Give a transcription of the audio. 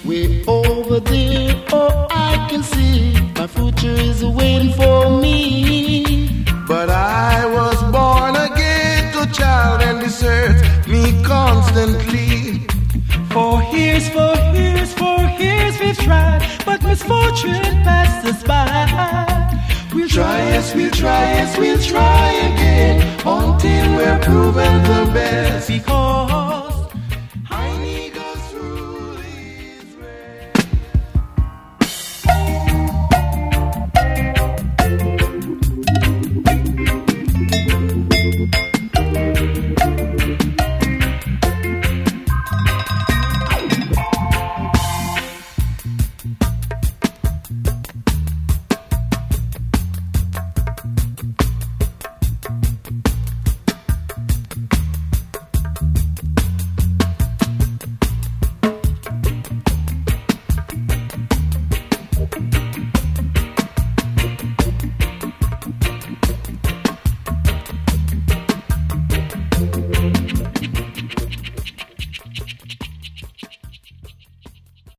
way over there. Oh, I can see my future is waiting for me. But I was born a ghetto child and this hurts me constantly. For years we've tried, but misfortune passed us by. We'll try again until we're proven the best. Because